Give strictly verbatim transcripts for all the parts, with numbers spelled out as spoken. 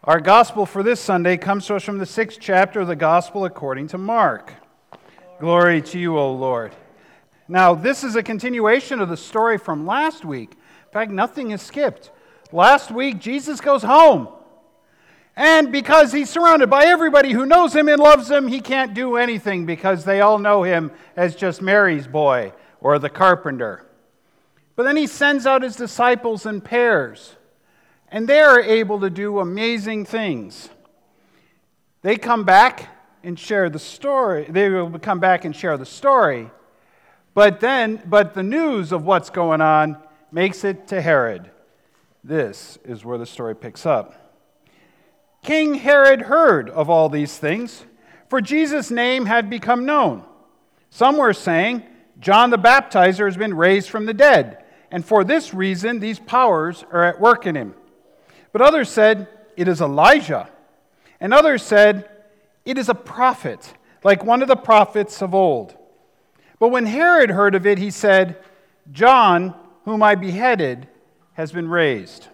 Our gospel for this Sunday comes to us from the sixth chapter of the Gospel according to Mark. Glory to you, O Lord. Now, this is a continuation of the story from last week. In fact, nothing is skipped. Last week, Jesus goes home. And because he's surrounded by everybody who knows him and loves him, he can't do anything because they all know him as just Mary's boy or the carpenter. But then he sends out his disciples in pairs. And they are able to do amazing things. They come back and share the story. They will come back and share the story. But then, but the news of what's going on makes it to Herod. This is where the story picks up. King Herod heard of all these things, for Jesus' name had become known. Some were saying, John the Baptizer has been raised from the dead, and for this reason these powers are at work in him. But others said, it is Elijah. And others said, it is a prophet, like one of the prophets of old. But when Herod heard of it, he said, John, whom I beheaded, has been raised.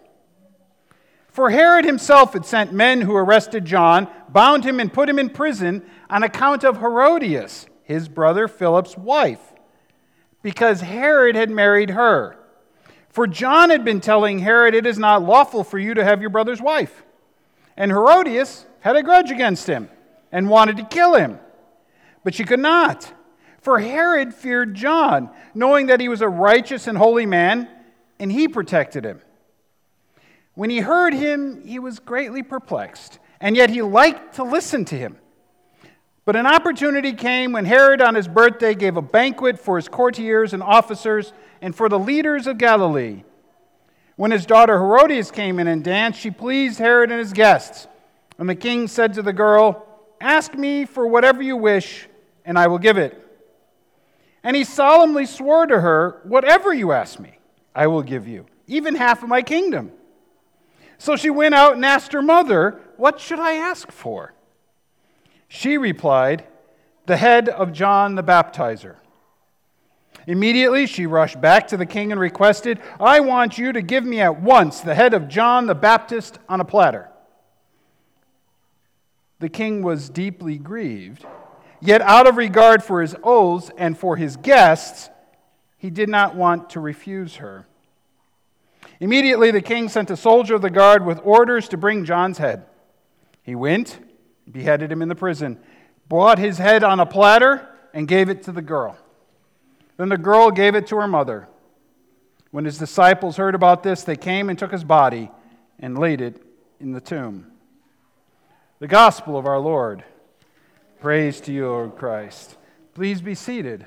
For Herod himself had sent men who arrested John, bound him and put him in prison on account of Herodias, his brother Philip's wife, because Herod had married her. For John had been telling Herod, it is not lawful for you to have your brother's wife. And Herodias had a grudge against him and wanted to kill him. But she could not, for Herod feared John, knowing that he was a righteous and holy man, and he protected him. When he heard him, he was greatly perplexed, and yet he liked to listen to him. But an opportunity came when Herod on his birthday gave a banquet for his courtiers and officers and for the leaders of Galilee. When his daughter Herodias came in and danced, she pleased Herod and his guests. And the king said to the girl, ask me for whatever you wish, and I will give it. And he solemnly swore to her, whatever you ask me, I will give you, even half of my kingdom. So she went out and asked her mother, what should I ask for? She replied, the head of John the Baptizer. Immediately she rushed back to the king and requested, I want you to give me at once the head of John the Baptist on a platter. The king was deeply grieved, yet out of regard for his oaths and for his guests, he did not want to refuse her. Immediately the king sent a soldier of the guard with orders to bring John's head. He went, beheaded him in the prison, brought his head on a platter, and gave it to the girl. Then the girl gave it to her mother. When his disciples heard about this, they came and took his body and laid it in the tomb. The gospel of our Lord. Praise to you, O Christ. Please be seated.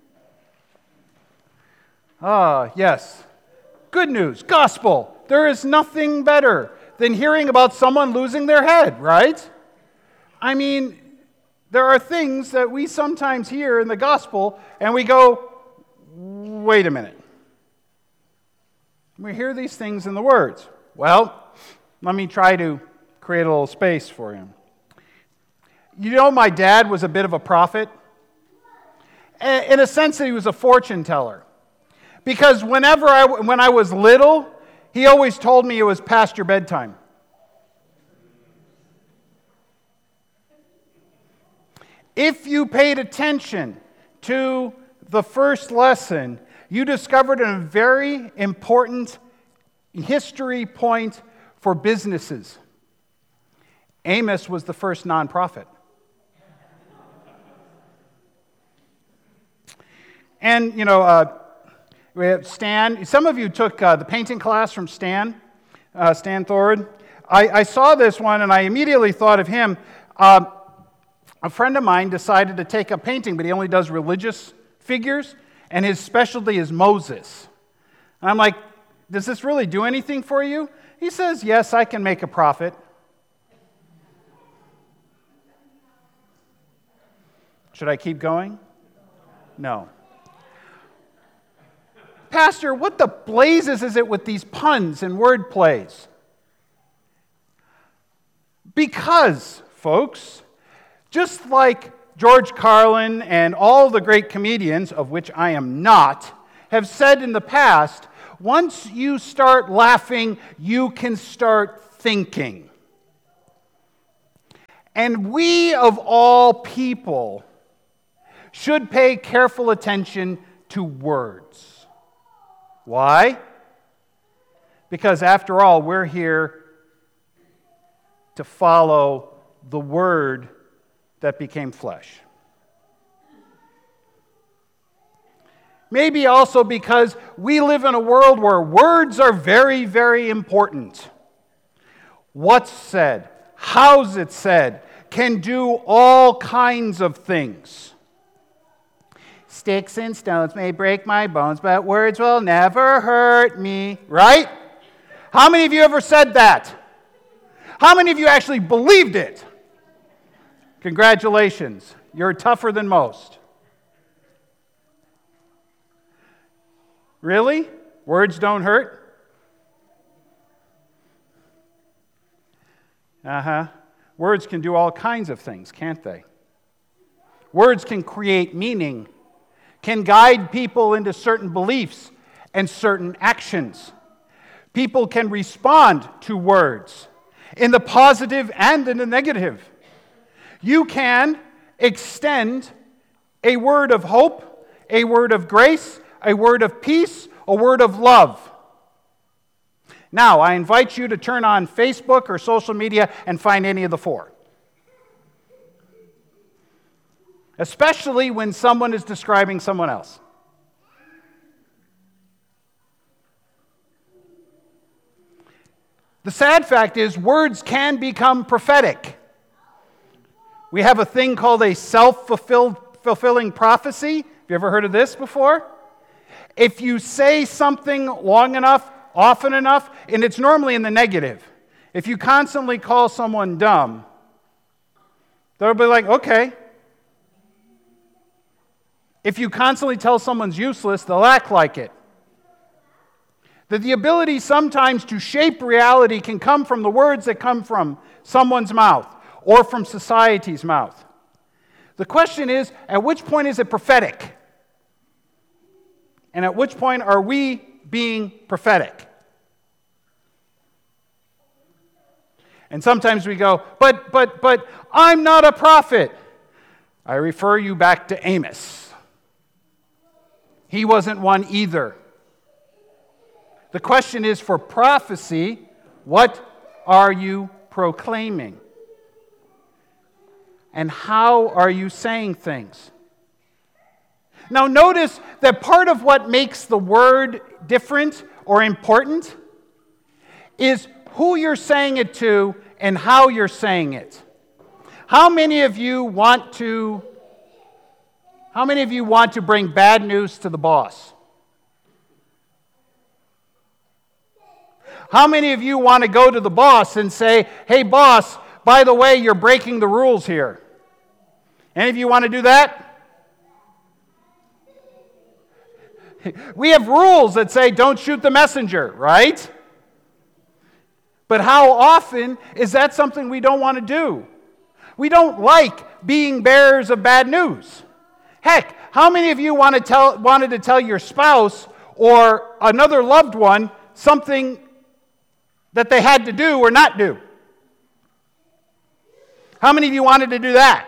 Ah, yes. Good news, gospel. There is nothing better than hearing about someone losing their head, right? I mean, there are things that we sometimes hear in the gospel and we go, wait a minute. We hear these things in the words. Well, let me try to create a little space for you. You know, my dad was a bit of a prophet. In a sense that he was a fortune teller. Because whenever I, when I was little, he always told me it was past your bedtime. If you paid attention to the first lesson, you discovered a very important history point for businesses. Amos was the first nonprofit. And, you know, uh, we have Stan. Some of you took uh, the painting class from Stan, uh, Stan Thord. I, I saw this one and I immediately thought of him. Uh, a friend of mine decided to take up painting, but he only does religious figures, and his specialty is Moses. And I'm like, does this really do anything for you? He says, yes, I can make a profit. Should I keep going? No. Pastor, what the blazes is it with these puns and word plays? Because, folks, just like George Carlin and all the great comedians, of which I am not, have said in the past, once you start laughing, you can start thinking. And we of all people should pay careful attention to words. Why? Because after all, we're here to follow the Word that became flesh. Maybe also because we live in a world where words are very, very important. What's said, how's it said, can do all kinds of things. Sticks and stones may break my bones, but words will never hurt me. Right? How many of you ever said that? How many of you actually believed it? Congratulations. You're tougher than most. Really? Words don't hurt? Uh-huh. Words can do all kinds of things, can't they? Words can create meaning, can guide people into certain beliefs and certain actions. People can respond to words in the positive and in the negative. You can extend a word of hope, a word of grace, a word of peace, a word of love. Now, I invite you to turn on Facebook or social media and find any of the four. Especially when someone is describing someone else. The sad fact is, words can become prophetic. We have a thing called a self-fulfilling prophecy. Have you ever heard of this before? If you say something long enough, often enough, and it's normally in the negative. If you constantly call someone dumb, they'll be like, okay. If you constantly tell someone's useless, they'll act like it. That the ability sometimes to shape reality can come from the words that come from someone's mouth or from society's mouth. The question is, at which point is it prophetic? And at which point are we being prophetic? And sometimes we go, but, but, but, I'm not a prophet. I refer you back to Amos. He wasn't one either. The question is, for prophecy, what are you proclaiming? And how are you saying things? Now notice that part of what makes the word different or important is who you're saying it to and how you're saying it. How many of you want to how many of you want to bring bad news to the boss? How many of you want to go to the boss and say, hey boss, by the way, you're breaking the rules here? Any of you want to do that? We have rules that say don't shoot the messenger, right? But how often is that something we don't want to do? We don't like being bearers of bad news. Heck, how many of you want to tell, wanted to tell your spouse or another loved one something that they had to do or not do? How many of you wanted to do that?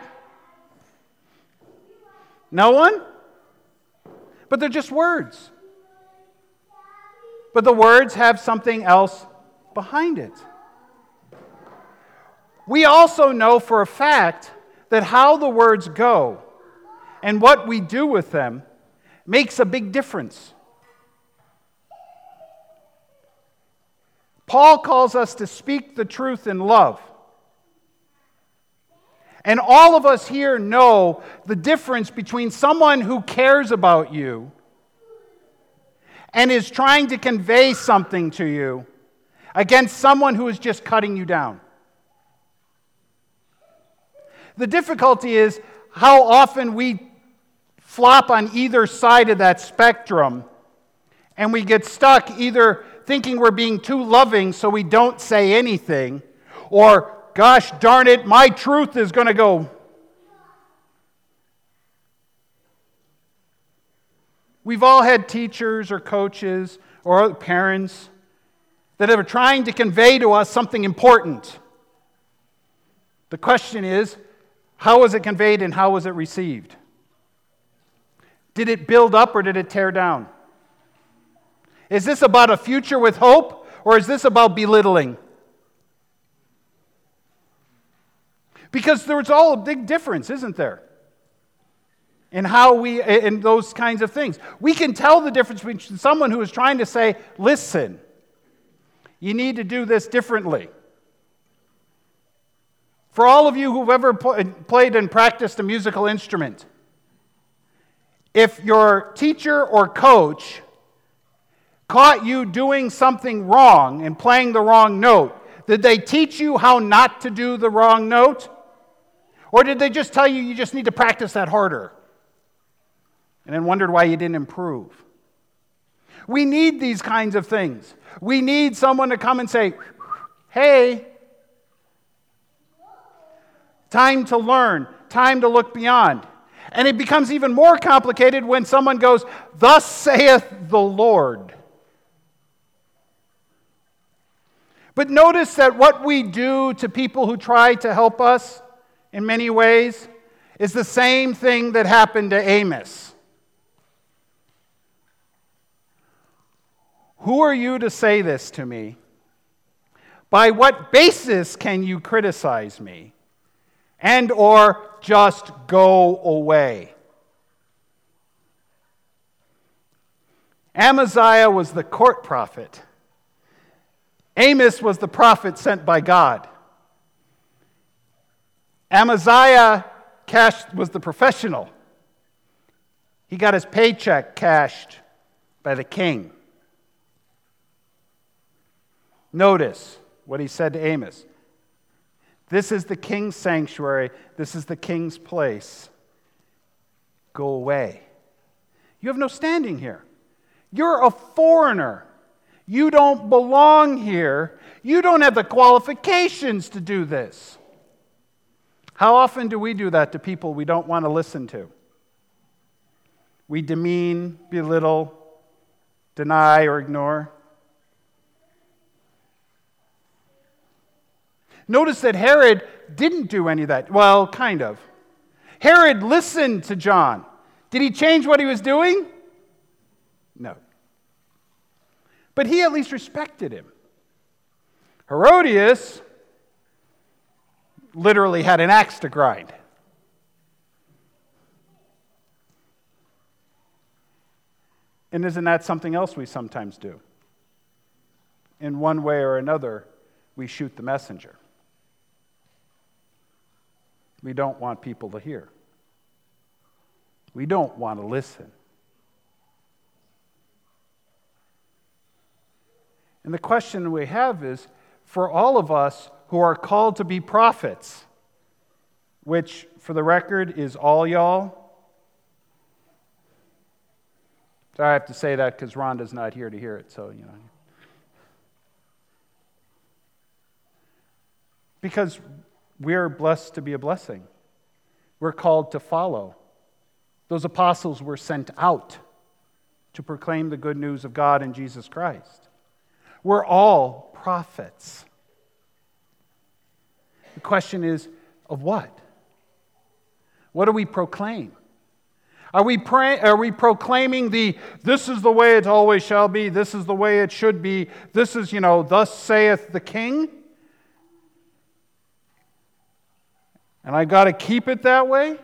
No one? But they're just words. But the words have something else behind it. We also know for a fact that how the words go and what we do with them makes a big difference. Paul calls us to speak the truth in love. And all of us here know the difference between someone who cares about you and is trying to convey something to you against someone who is just cutting you down. The difficulty is how often we flop on either side of that spectrum and we get stuck either thinking we're being too loving so we don't say anything, or, gosh darn it, my truth is going to go. We've all had teachers or coaches or parents that are trying to convey to us something important. The question is, how was it conveyed and how was it received? Did it build up or did it tear down? Is this about a future with hope or is this about belittling? Because there's all a big difference, isn't there? In how we, in those kinds of things. We can tell the difference between someone who is trying to say, listen, you need to do this differently. For all of you who've ever played and practiced a musical instrument, if your teacher or coach caught you doing something wrong and playing the wrong note, did they teach you how not to do the wrong note? Or did they just tell you you just need to practice that harder? And then wondered why you didn't improve. We need these kinds of things. We need someone to come and say, hey, time to learn, time to look beyond. And it becomes even more complicated when someone goes, thus saith the Lord. But notice that what we do to people who try to help us in many ways is the same thing that happened to Amos. Who are you to say this to me? By what basis can you criticize me? And or just go away? Amaziah was the court prophet. Amos was the prophet sent by God. Amaziah cashed, was the professional. He got his paycheck cashed by the king. Notice what he said to Amos. This is the king's sanctuary. This is the king's place. Go away. You have no standing here. You're a foreigner. You don't belong here. You don't have the qualifications to do this. How often do we do that to people we don't want to listen to? We demean, belittle, deny, or ignore. Notice that Herod didn't do any of that. Well, kind of. Herod listened to John. Did he change what he was doing? No. But he at least respected him. Herodias literally had an axe to grind. And isn't that something else we sometimes do? In one way or another, we shoot the messenger. We don't want people to hear. We don't want to listen. And the question we have is, for all of us who are called to be prophets, which, for the record, is all y'all. So I have to say that because Rhonda's not here to hear it, so, you know. Because we're blessed to be a blessing. We're called to follow. Those apostles were sent out to proclaim the good news of God in Jesus Christ. We're all prophets. The question is, of what? What do we proclaim? Are we pray, are we proclaiming the, this is the way it always shall be, this is the way it should be, this is, you know, thus saith the king? And I got to keep it that way?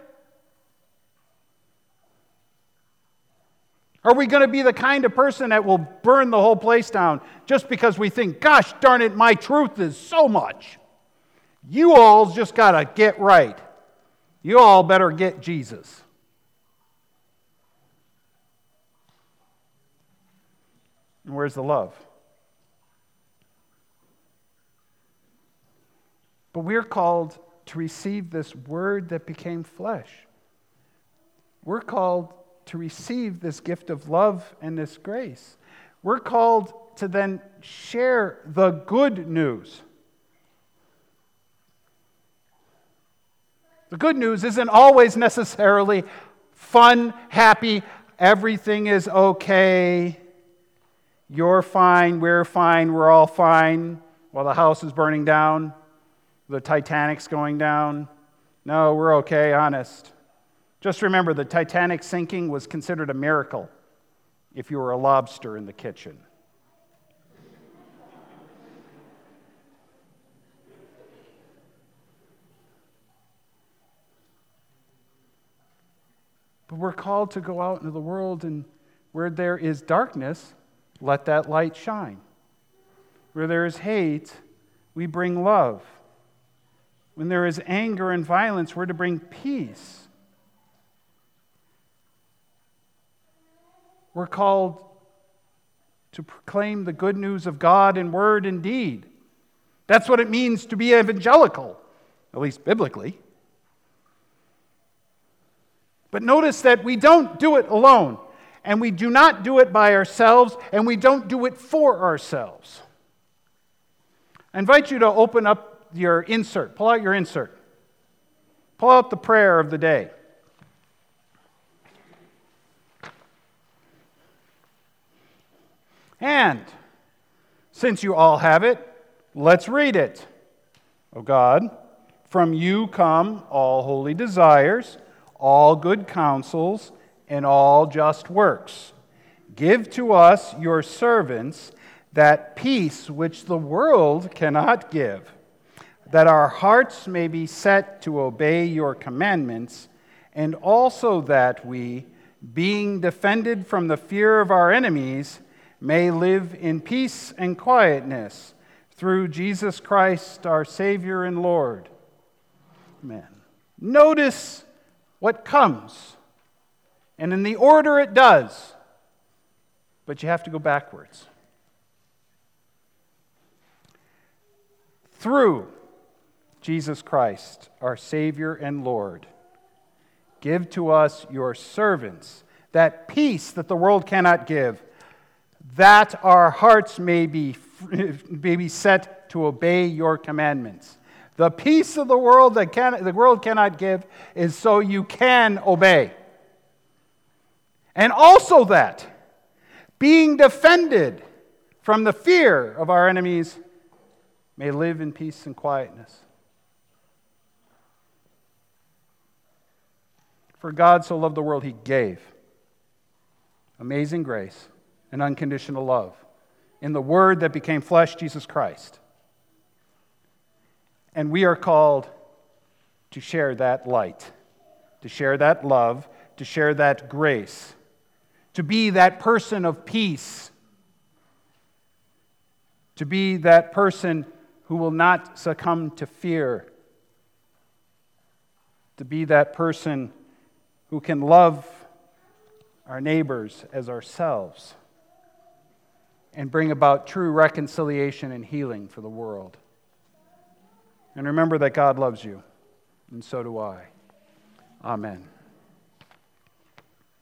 Are we going to be the kind of person that will burn the whole place down just because we think, gosh darn it, my truth is so much? You all just got to get right. You all better get Jesus. And where's the love? But we're called to receive this word that became flesh. We're called to receive this gift of love and this grace. We're called to then share the good news. The good news isn't always necessarily fun, happy, everything is okay, you're fine, we're fine, we're all fine, while the house is burning down. The Titanic's going down. No, we're okay, honest. Just remember, the Titanic sinking was considered a miracle if you were a lobster in the kitchen. But we're called to go out into the world, and where there is darkness, let that light shine. Where there is hate, we bring love. When there is anger and violence, we're to bring peace. We're called to proclaim the good news of God in word and deed. That's what it means to be evangelical, at least biblically. But notice that we don't do it alone, and we do not do it by ourselves, and we don't do it for ourselves. I invite you to open up your insert. Pull out your insert. Pull out the prayer of the day. And since you all have it, let's read it. O God, from you come all holy desires, all good counsels, and all just works. Give to us, your servants, that peace which the world cannot give, that our hearts may be set to obey your commandments, and also that we, being defended from the fear of our enemies, may live in peace and quietness through Jesus Christ, our Savior and Lord. Amen. Notice what comes, and in the order it does, but you have to go backwards. Through Jesus Christ, our Savior and Lord, give to us, your servants, that peace that the world cannot give, that our hearts may be, may be set to obey your commandments. The peace of the world that can, the world cannot give is so you can obey. And also that, being defended from the fear of our enemies, may live in peace and quietness. For God so loved the world, he gave amazing grace and unconditional love in the Word that became flesh, Jesus Christ. And we are called to share that light, to share that love, to share that grace, to be that person of peace, to be that person who will not succumb to fear, to be that person who can love our neighbors as ourselves and bring about true reconciliation and healing for the world. And remember that God loves you, and so do I. Amen.